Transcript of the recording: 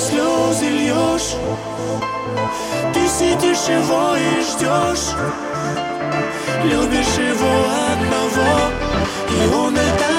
слезы льешь. Ты сидишь его и ждешь. Любишь его одного, и он это